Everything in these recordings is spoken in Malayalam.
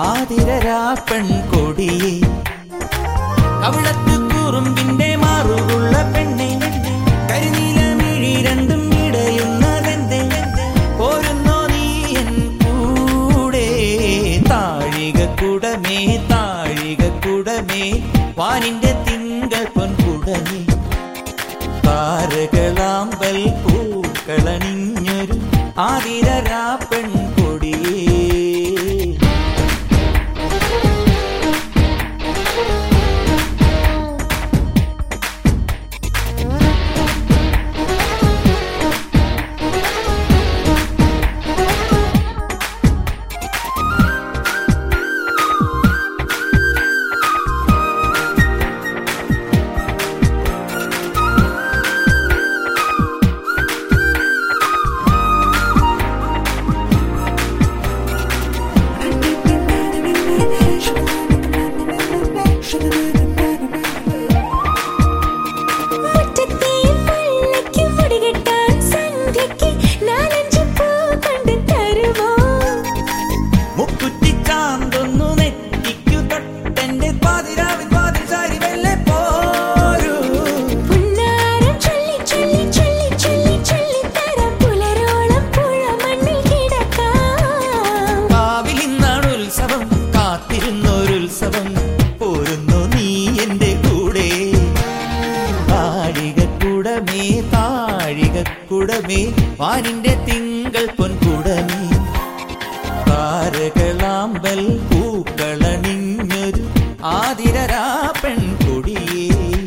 ആതിരരാ പെൺകൊടിയെ കവിളത്ത് കുറുമ്പിന്റെ മാറുള്ള പെണ്ണെ കരിനീലമിഴി രണ്ടും ഇടയുന്നതെന്തേ പോരുന്നോ നീ എൻ കൂടെ താഴികക്കുടമേ താഴികക്കുടമേ വാനിന്റെ തിങ്കൾ പൊൻകുടമേ താരകളാമ്പൽ പൂക്കളണിഞ്ഞൊരു ആതിരരാ പെൺകൊടിയേ പോരുന്നു നീ എന്റെ കൂടെ താഴികക്കുടമേ താഴികക്കുടമേ വാനിന്റെ തിങ്കൾ പൊൻകുടമേ താരകളാമ്പൽ പൂക്കളണിഞ്ഞൊരു ആതിരരാ പെൺകൊടിയേ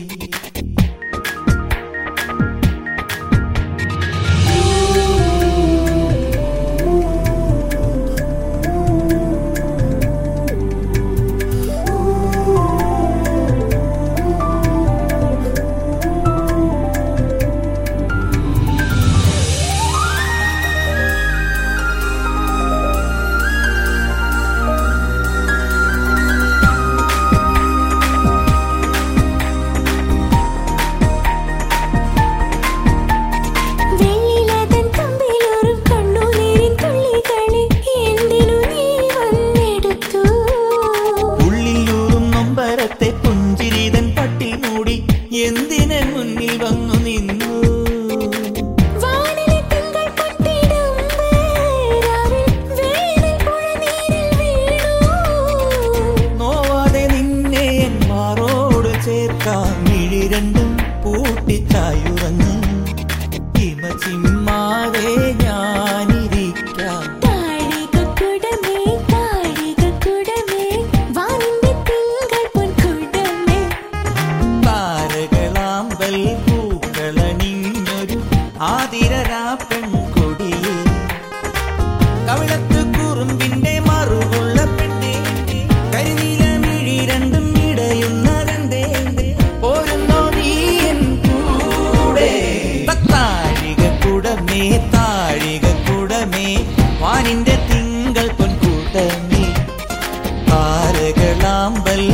പുഞ്ചിരിതൻ പട്ടി മൂടി എന്തിനെ മുന്നിൽ വന്നു നിന്നു നോവാതെ നിന്നെ എൻ മാറോട് ചേർക്കാം മിഴി രണ്ടും പൂട്ടിച്ചായുറങ്ങ് ഹിമ ചിമ്മാതെ ഞാനിരിക്കാം പൂക്കളണിഞ്ഞൊരു ആതിരരാ പെൺകൊടിയേ കവിളത്ത് കുറുമ്പിന്റെ മറുകുള്ള പെണ്ണെ കരിനീലമിഴി രണ്ടും ഇടയുന്നതെന്തേ പോരുന്നോ നീ എൻ കൂടെ താഴികക്കുടമേ താഴികക്കുടമേ വാനിന്റെ തിങ്കൾ പൊൻകൂട്ടമേ താരകളാമ്പൽ